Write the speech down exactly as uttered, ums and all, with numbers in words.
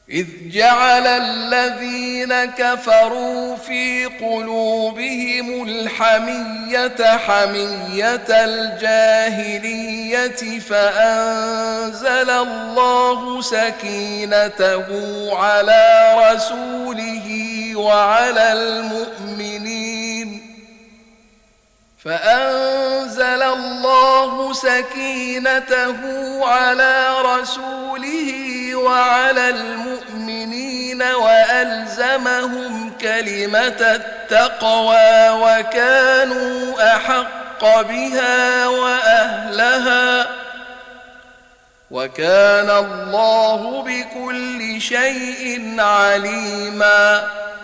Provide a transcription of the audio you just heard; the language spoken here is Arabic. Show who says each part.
Speaker 1: إذ جعل الذين كفروا في قلوبهم الحمية حمية الجاهلية فأنزل الله سكينته على رسوله وعلى المؤمنين فأنزل الله سكينته على رسوله وعلى المؤمنين وألزمهم كلمة التقوى وكانوا أحق بها وأهلها وكان الله بكل شيء عليما.